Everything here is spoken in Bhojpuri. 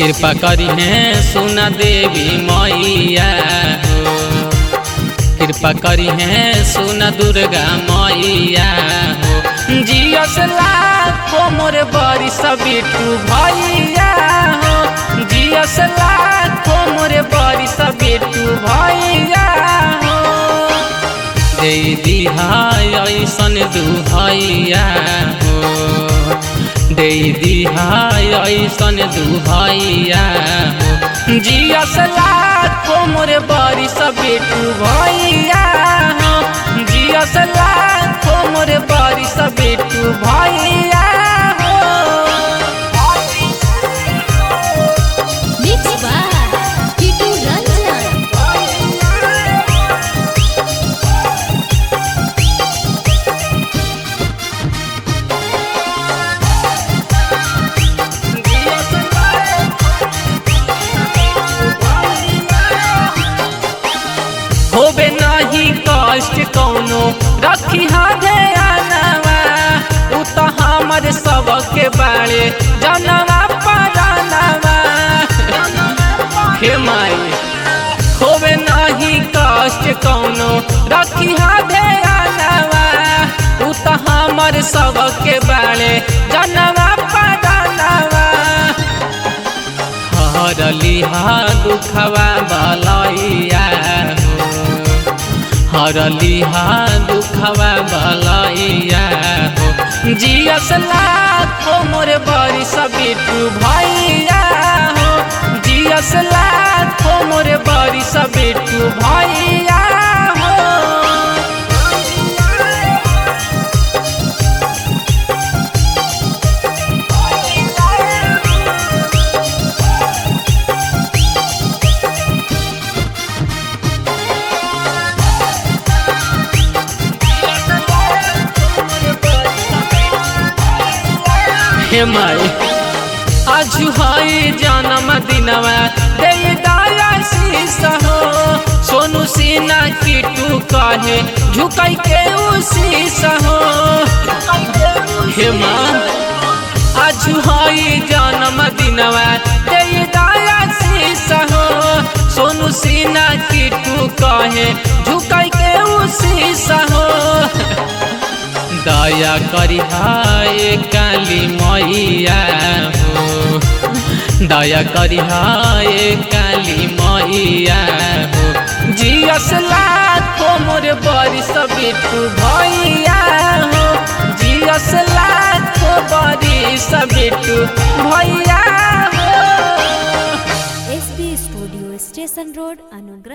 कृपा करी है सोना देवी मैया हो, कृपा करी है सोना दुर्गा मैया हो। जियस लाखो मोरे बरिस बिट्टू भैया हो, जियस लाखो मोरे बरिस बिट्टू भैया हो। दे दिहा ऐसन दुहैया हो, दे दिहा ऐसन दुहैया हो। जियस लाखो मोरे बरिस बिट्टू भैया हो, जियस लाखो मोरे बरिस बिट्टू भैया हो। Mixed by Kitu Ranjan. होबे नहीं कष्ट कौनो रखी ध्यानवा, उ तो हमर सबके बाड़े जनवा परानवा। हे माई होबे नहीं कष्ट कौनो रखी ध्यानवा, उ तो हमर सबके बाड़े जनवा परानवा। हरलिहा दुखवा बलैया हो, हरलिहा दुखवा बलैया हो। जियस लाखो मोरे बरिस बिट्टू भैया हो, जियस लाखो मोरे बरिस बिट्टू भैया हो। हे माई आज हई जन्म दिनवा दे दया शीश हो, सोनू सिन्हा किटू कहे झुकाई के शीश हो। हे माँ आज हई जन्म दिनवा दे दया शीश हो, सोनू सिन्हा किटू कहे झुकाई के शीश हो। दया करी हाय काली मैया हो, दया करी हाय काली मैया हो। जियस लाखो मोरे बरिस बिट्टू भैया हो, जियस लाखो बरिस बिट्टू भैया हो। SP Studio Station Road, Anugrah